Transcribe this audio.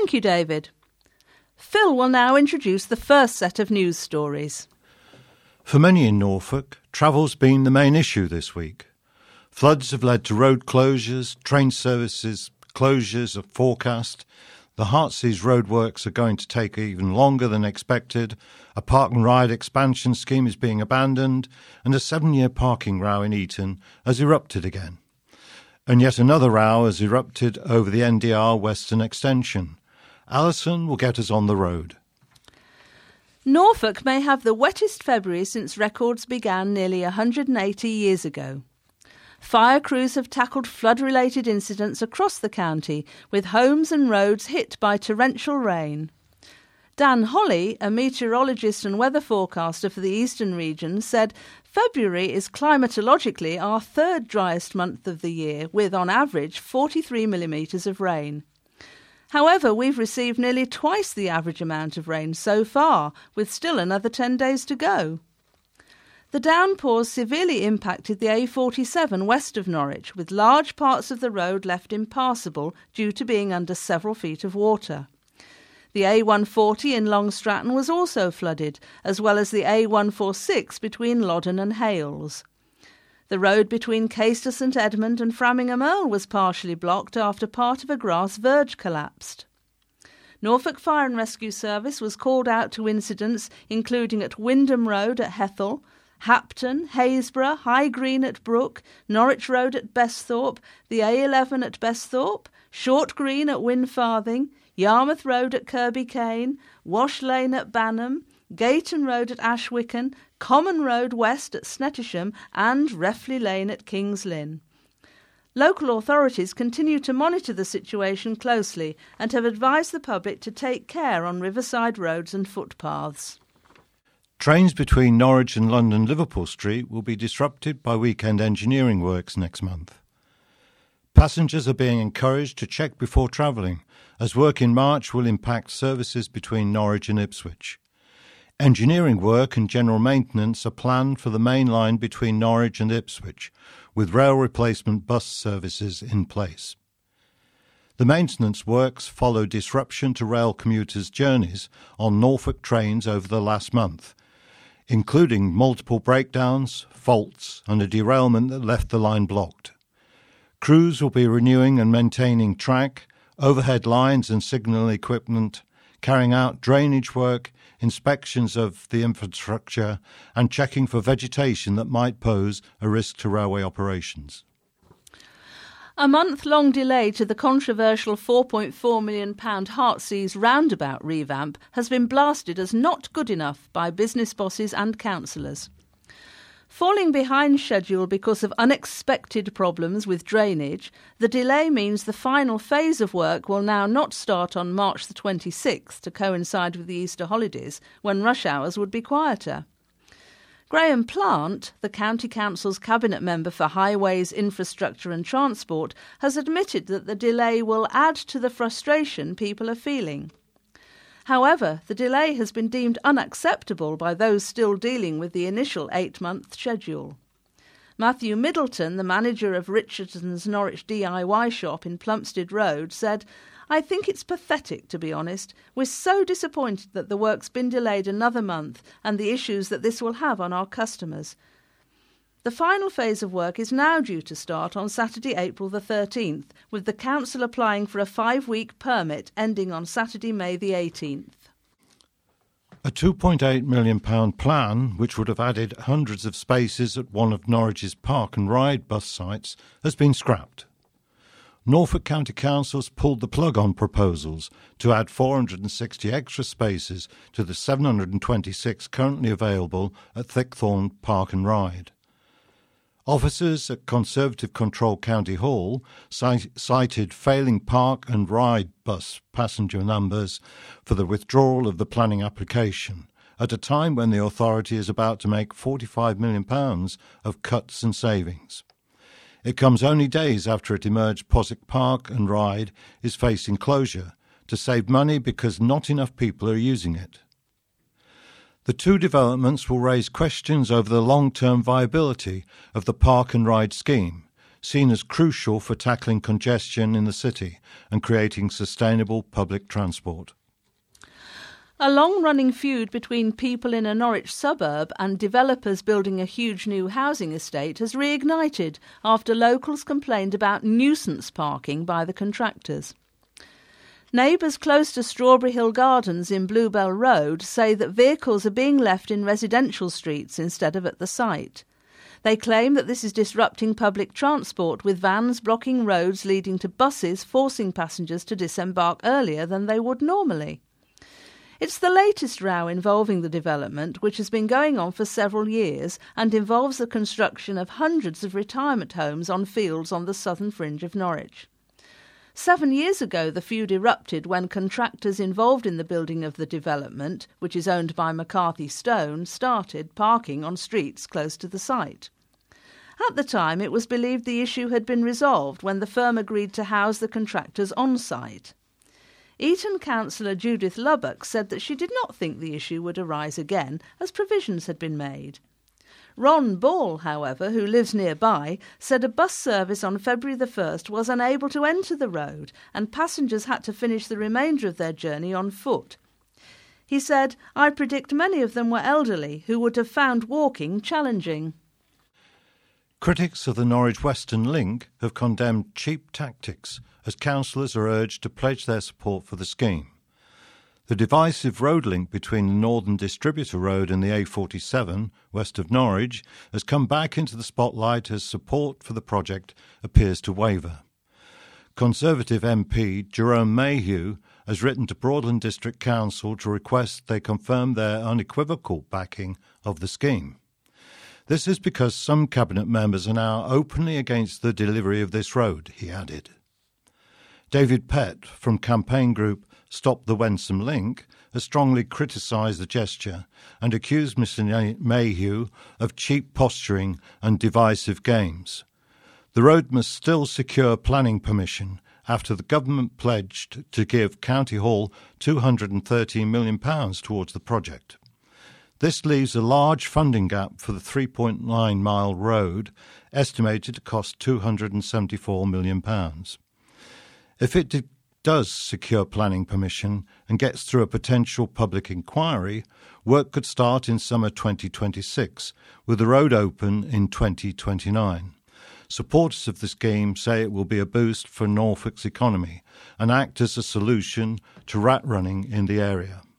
Thank you, David. Phil will now introduce the first set of news stories. For many in Norfolk, travel's been the main issue this week. Floods have led to road closures, train services closures are forecast. The Heartsease roadworks are going to take even longer than expected. A park and ride expansion scheme is being abandoned, and a 7-year parking row in Eton has erupted again. And yet another row has erupted over the NDR Western Extension. Alison will get us on the road. Norfolk may have the wettest February since records began nearly 180 years ago. Fire crews have tackled flood-related incidents across the county, with homes and roads hit by torrential rain. Dan Holly, a meteorologist and weather forecaster for the eastern region, said February is climatologically our third driest month of the year, with on average 43 millimetres of rain. However, we've received nearly twice the average amount of rain so far, with still another 10 days to go. The downpours severely impacted the A47 west of Norwich, with large parts of the road left impassable due to being under several feet of water. The A140 in Long Stratton was also flooded, as well as the A146 between Loddon and Hales. The road between Caister St Edmund and Framingham Earl was partially blocked after part of a grass verge collapsed. Norfolk Fire and Rescue Service was called out to incidents including at Windham Road at Hethel, Hapton, Haysborough, High Green at Brook, Norwich Road at Besthorpe, the A11 at Besthorpe, Short Green at Winfarthing, Yarmouth Road at Kirby Cane, Wash Lane at Banham, Gayton Road at Ashwicken, Common Road West at Snettisham and Refley Lane at Kings Lynn. Local authorities continue to monitor the situation closely and have advised the public to take care on riverside roads and footpaths. Trains between Norwich and London Liverpool Street will be disrupted by weekend engineering works next month. Passengers are being encouraged to check before travelling, as work in March will impact services between Norwich and Ipswich. Engineering work and general maintenance are planned for the main line between Norwich and Ipswich, with rail replacement bus services in place. The maintenance works follow disruption to rail commuters' journeys on Norfolk trains over the last month, including multiple breakdowns, faults and a derailment that left the line blocked. Crews will be renewing and maintaining track, overhead lines and signal equipment, carrying out drainage work, inspections of the infrastructure and checking for vegetation that might pose a risk to railway operations. A month-long delay to the controversial £4.4 million Heartsease roundabout revamp has been blasted as not good enough by business bosses and councillors. Falling behind schedule because of unexpected problems with drainage, the delay means the final phase of work will now not start on March the 26th to coincide with the Easter holidays, when rush hours would be quieter. Graham Plant, the County Council's Cabinet Member for Highways, Infrastructure and Transport, has admitted that the delay will add to the frustration people are feeling. However, the delay has been deemed unacceptable by those still dealing with the initial 8-month schedule. Matthew Middleton, the manager of Richardson's Norwich DIY shop in Plumstead Road, said, "I think it's pathetic, to be honest. We're so disappointed that the work's been delayed another month and the issues that this will have on our customers." The final phase of work is now due to start on Saturday, April the 13th, with the council applying for a 5-week permit ending on Saturday, May the 18th. A £2.8 million plan, which would have added hundreds of spaces at one of Norwich's park and ride bus sites, has been scrapped. Norfolk County Council's pulled the plug on proposals to add 460 extra spaces to the 726 currently available at Thickthorn Park and Ride. Officers at Conservative-controlled County Hall cited failing park and ride bus passenger numbers for the withdrawal of the planning application, at a time when the authority is about to make £45 million of cuts and savings. It comes only days after it emerged Poswick Park and Ride is facing closure to save money because not enough people are using it. The two developments will raise questions over the long-term viability of the park and ride scheme, seen as crucial for tackling congestion in the city and creating sustainable public transport. A long-running feud between people in a Norwich suburb and developers building a huge new housing estate has reignited after locals complained about nuisance parking by the contractors. Neighbours close to Strawberry Hill Gardens in Bluebell Road say that vehicles are being left in residential streets instead of at the site. They claim that this is disrupting public transport, with vans blocking roads leading to buses forcing passengers to disembark earlier than they would normally. It's the latest row involving the development, which has been going on for several years and involves the construction of hundreds of retirement homes on fields on the southern fringe of Norwich. 7 years ago, the feud erupted when contractors involved in the building of the development, which is owned by McCarthy Stone, started parking on streets close to the site. At the time, it was believed the issue had been resolved when the firm agreed to house the contractors on site. Eton councillor Judith Lubbock said that she did not think the issue would arise again, as provisions had been made. Ron Ball, however, who lives nearby, said a bus service on February the 1st was unable to enter the road and passengers had to finish the remainder of their journey on foot. He said, "I predict many of them were elderly who would have found walking challenging." Critics of the Norwich Western Link have condemned cheap tactics as councillors are urged to pledge their support for the scheme. The divisive road link between the Northern Distributor Road and the A47, west of Norwich, has come back into the spotlight as support for the project appears to waver. Conservative MP Jerome Mayhew has written to Broadland District Council to request they confirm their unequivocal backing of the scheme. This is because some Cabinet members are now openly against the delivery of this road, he added. David Pett from campaign group Stop the Wensum Link has strongly criticised the gesture and accused Mr Mayhew of cheap posturing and divisive games. The road must still secure planning permission after the government pledged to give County Hall £213 million towards the project. This leaves a large funding gap for the 3.9-mile road, estimated to cost £274 million. If it does secure planning permission and gets through a potential public inquiry, work could start in summer 2026, with the road open in 2029. Supporters of the scheme say it will be a boost for Norfolk's economy and act as a solution to rat running in the area.